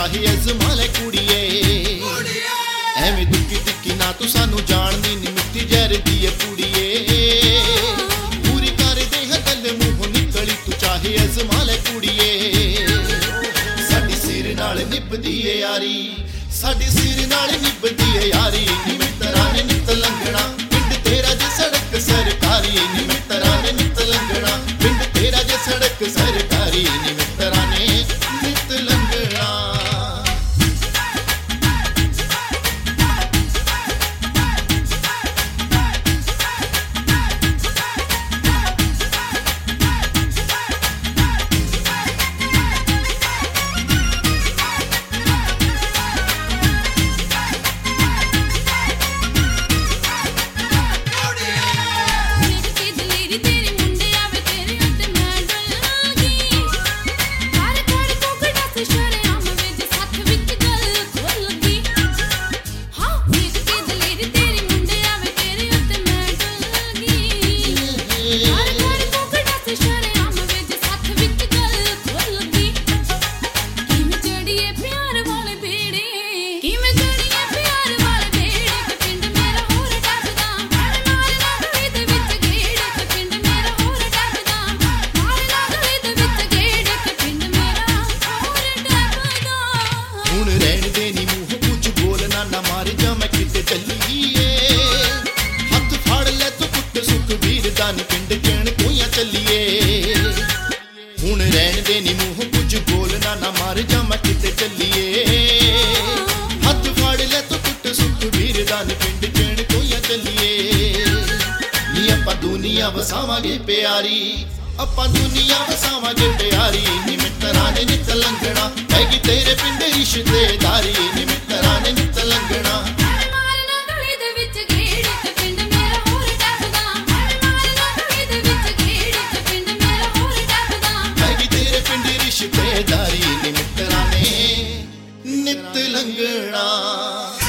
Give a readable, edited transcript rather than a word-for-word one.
ਚਾਹੇ ਅਜ਼ਮਾ ਲੈ ਕੁੜੀਏ। ਐਵੇਂ ਦੁੱਕੀ ਟਿੱਕੀ ਨਾ ਤੂੰ ਸਾਨੂੰ ਜਾਣਦੀ ਨੀ, ਮਿੱਠੀ ਜ਼ਹਿਰ ਦੀ ਏ ਕੁੜੀਏ। ਪੂਰੀ ਕਰਦੇ ਹਾਂ ਗੱਲ ਮੂੰਹੋਂ ਨਿਕਲੀ, ਤੂੰ ਚਾਹੇ ਅਜ਼ਮਾ ਲੈ ਕੁੜੀਏ। ਸਾਡੀ ਸਿਰ ਨਾਲ ਨਿਭਦੀ ਏ ਯਾਰੀ, ਸਾਡੀ ਸਿਰ ਨਾਲ ਨਿਭਦੀ ਏ ਯਾਰੀ। ਨੀ ਮਿੱਤਰਾਂ ਨੇ ਨਿੱਤ ਲੰਘਣਾ ਪਿੰਡ ਤੇਰਾ ਜੇ ਸੜਕ ਸਰਕਾਰੀ। ਨੀ ਮਿੱਤਰਾਂ ਨੇ ਨਿੱਤ ਲੰਘਣਾ ਪਿੰਡ ਤੇਰਾ ਜੇ ਸੜਕ ਸਰਕਾਰੀ। ਨੀ ਮਿੱਤਰਾਂ ਨੇ ਨਿੱਤ ਲੰਘਣਾ। ਹੁਣ ਰਹਿਣ ਦੇ ਨੀ ਮੂੰਹ ਕੁਝ ਬੋਲਣਾ ਨਾ ਮਾਰ ਜਾ ਮੈਂ ਕਿਤੇ ਚੱਲੀਏ। ਹੱਥ ਫੜ ਲੈ ਤੂੰ ਪੁੱਤ ਸੁਖਬੀਰ ਦਾ ਨੀ ਪਿੰਡ ਕਹਿਣ ਕੋਈਆਂ ਚੱਲੀਏ। ਹੁਣ ਰਹਿਣ ਦੇ ਨੀ ਮੂੰਹ ਕੁਝ ਬੋਲਣਾ ਨਾ ਮਾਰ ਜਾ ਮੈਂ ਕਿਤੇ ਚੱਲੀਏ। ਹੱਥ ਫੜ ਲੈ ਤੂੰ ਪੁੱਤ ਸੁਖਬੀਰ ਦਾ ਨੀ ਪਿੰਡ ਕਹਿਣ ਕੋਈਆਂ ਚੱਲੀਏ। ਨੀ ਆਪਾਂ ਦੁਨੀਆ ਵਸਾਵਾਂਗੇ ਪਿਆਰੀ, ਆਪਾਂ ਦੁਨੀਆ ਵਸਾਵਾਂਗੇ ਪਿਆਰੀ। ਨੀ ਮਿੱਤਰਾਂ ਨੇ ਨਿੱਤ ਲੰਘਣਾ ਪੈਗੀ ਤੇਰੇ ਪਿੰਡ ਰਿਸ਼ਤੇਦਾਰੀ। ਨੀ ਮਿੱਤਰਾਂ ਨੇ ਨਿੱਤ ਲੰਘਣਾ ਪੈਗੀ ਤੇਰੇ ਪਿੰਡ ਰਿਸ਼ਤੇਦਾਰੀ। ਨੀ ਮਿੱਤਰਾਂ ਨੇ ਨਿੱਤ ਲੰਘਣਾ।